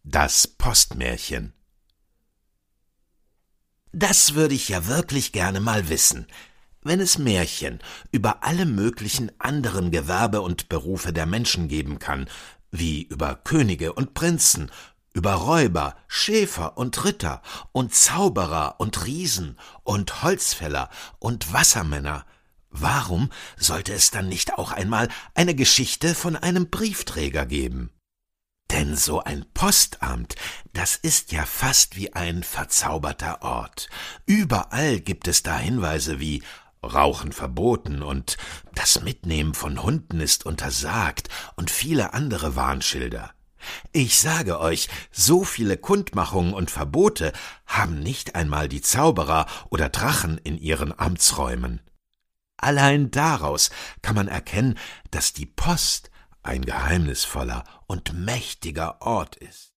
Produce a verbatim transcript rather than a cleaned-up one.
Das Postmärchen. Das würde ich ja wirklich gerne mal wissen, wenn es Märchen über alle möglichen anderen Gewerbe und Berufe der Menschen geben kann, wie über Könige und Prinzen, über Räuber, Schäfer und Ritter und Zauberer und Riesen und Holzfäller und Wassermänner. Warum sollte es dann nicht auch einmal eine Geschichte von einem Briefträger geben? Denn so ein Postamt, das ist ja fast wie ein verzauberter Ort. Überall gibt es da Hinweise wie Rauchen verboten und das Mitnehmen von Hunden ist untersagt und viele andere Warnschilder. Ich sage euch, so viele Kundmachungen und Verbote haben nicht einmal die Zauberer oder Drachen in ihren Amtsräumen. Allein daraus kann man erkennen, dass die Post ein geheimnisvoller und mächtiger Ort ist.